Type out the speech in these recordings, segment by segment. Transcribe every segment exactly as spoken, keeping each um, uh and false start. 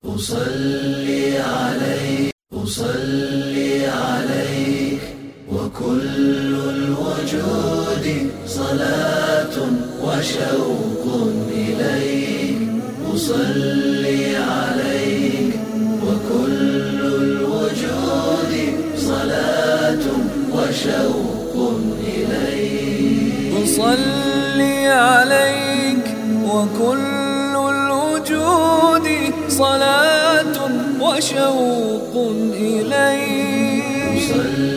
أصلي عليك أصلي عليك وكل الوجود صلاة وشوق إليك. أصلي عليك وكل الوجود صلاة وشوق إليك. أصلي عليك وكل الوجود صلاة وشوق إليك.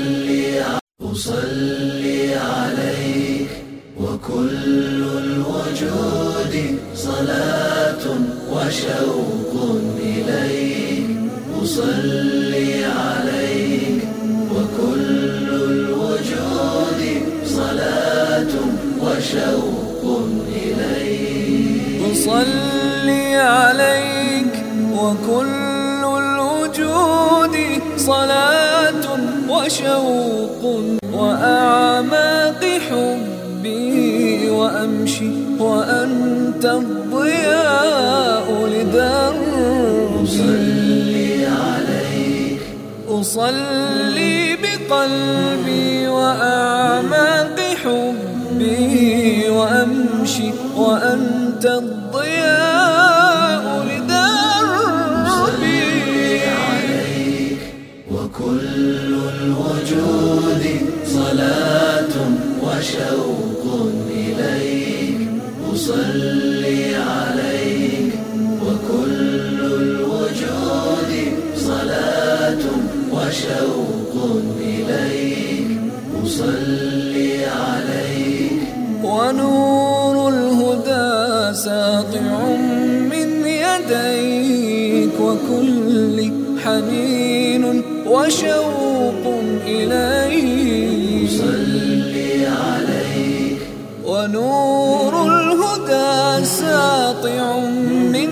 أصلي عليك وكل الوجود صلاة وشوق إليك. أصلي عليك وكل الوجود صلاة وشوق إليك. أصلي عليك وكل الوجود صلاة وشوق وأعماق حبي وأمشي وأنت الضياء لدربي. أصلي عليك أصلي بقلبي وأعماق حبي وأمشي وأنت الضياء لدربي. عليك وكل الوجود صلاة وشوق إليك. أصلي عليك وكل الوجود صلاة وشوق إليك. أصلي عليك ونور الهدى ساطع من يديك وكل حنين وشوق إليك. أصلي عليك ونور الهدى ساطع من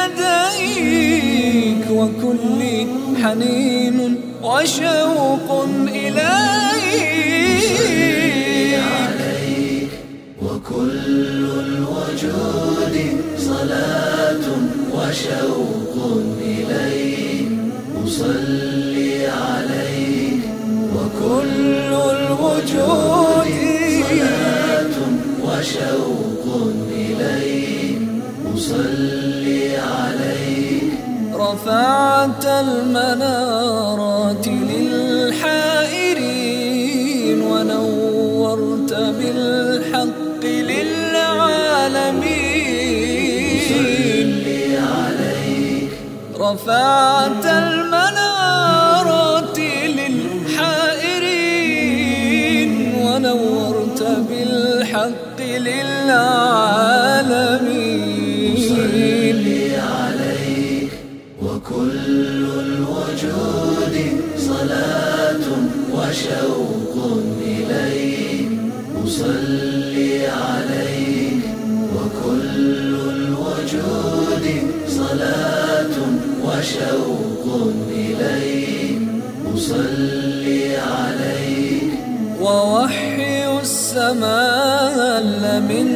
يديك وكل حنين وشوق إليك. عليك وكل الوجود صلاة وشوق إليك. أصلي عليك وكل الوجود صلاة وشوق إليك. أصلي عليك رفعت المنارات للحائرين ونورت بالحق للعالمين. أصلي عليك رفعت المنارات للحائرين ونورت بالحق للعالمين. أصلي عليك وكل الوجود صلاة وشوق إليك. أصلي عليك وكل الوجود صلاة وشوق إليك. أصلي عليك ووحي السماء من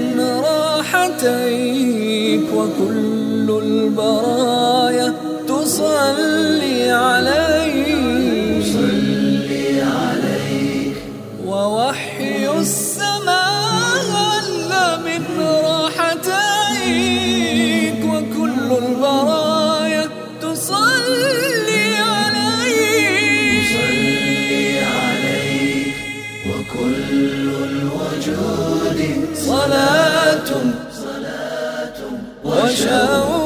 راحتيك وكل البرايا تصلي عليك. أصلي عليك ووحي السماء من راحتيك وكل البرايا تصلي عليك. أصلي عليك وكل الوجود صلاة صلاة وشوق